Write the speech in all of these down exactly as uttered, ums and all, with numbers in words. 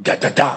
Da da da.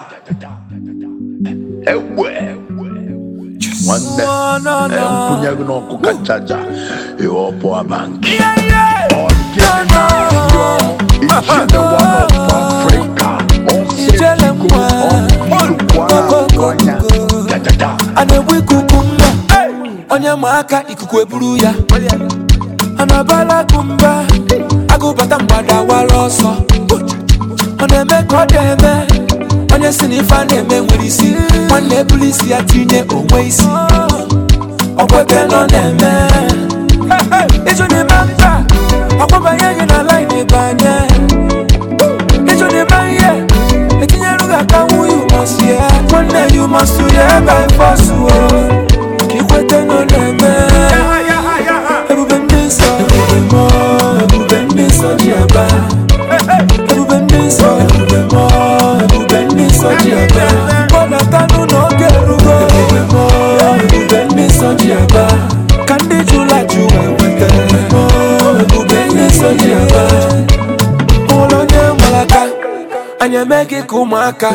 Ewe. One day. Eh, punya guna kukacaca. Eopo abanki. All getting out. It's the one of Africa. All setting go on. Kukuana. Da da da. Anewe kukumba. Onye maka ikuku eburu ya. Anabala kumba. Agubata mbada waloso. Oneme kodeme. Onye sinifa neme nwirisi. Mwane bulisi ya tinye onwe isi. Okwete no neme. Ijo ni mamba. Akwaba yenye na line banye. Ijo ni manye. Ekinye luga kawu you must hear. Mwane you must hear by force. Kikwete no neme. Ebube mbiso. Ebube mo. Ebube mbiso diaba. Ebube mbiso. Ebube mo. Ebube mbiso diaba. Bona tanu no gerugo. Ebube mo. Ebube mbiso diaba. Kandi jula juwe wete. Ebube mo. Ebube mbiso diaba. Olonye malaka. Anya meki kumaka.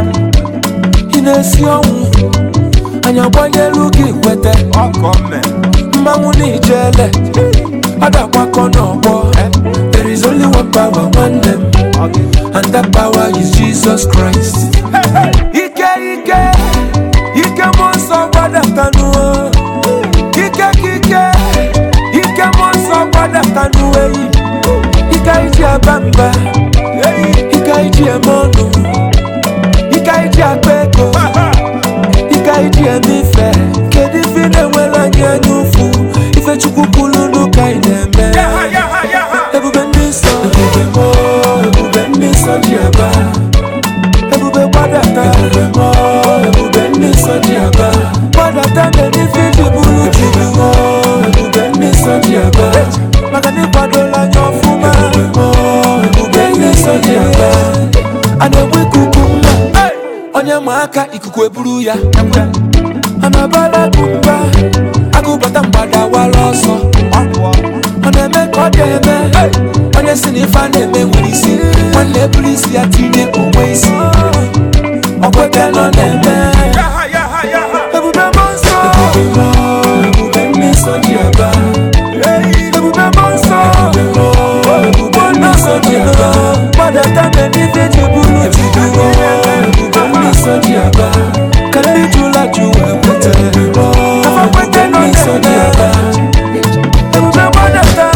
Inesi omu. Anya bonye luki kwete. Mmangu ni jele. Ada kwako nobo. There is only one power, one name, and that power is Jesus Christ. Ike ike, ike monso wada kanu. Ike ike, ike monso wada kanu. Ike ije abamba, ike ije mono, ike ije akweko, ike ije mife. Kedi fine wela nyanyufu, ife chukukulu nuka ineme. Ebube mbiso, ebube mo, ebube mbiso diaba. Ebube wadata, ebube mo, ebube mbiso diaba. Wadata meni fiji bulu ebube mo, ebube mbiso diaba. Magani padola nyofuma, ebube mo, ebube mbiso diaba. Anewe kukumba, onye maka ikuku eburu ya. Anabala kumba, agubata mbada waloso. Oneme kodeme, onye sinifa neme nwirisi. Mwane bulisi ya tinye onwe isi. Okwete no neme. Ebube monso. Ebube mo, ebube mbiso diaba. Ebube monso. Ebube mo, ebube mbiso diaba. Madata meni fiji bulu ebube mo, ebube mbiso diaba. Kandi jula juwe wete. Ebube mo, ebube mbiso diaba. Ebube madata.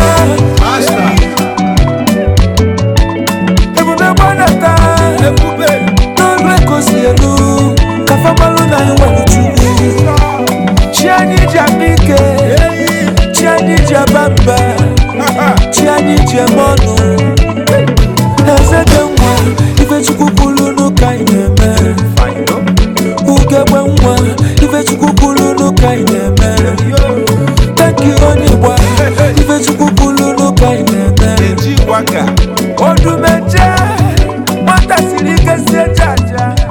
Ebube madata. Ebube nolwe kosielu. Kafamalu na iwanu chumi. Chiani jabike. Chiani jabamba. Chiani jamonu. Ezeke mwa. Ife chukukulu nuka ineme. Ugewe mwa. Ife chukukulu nuka ineme. Thank you only boy. Ife chukukulu nuka ineme. Odumeje. Mata silike se jaja.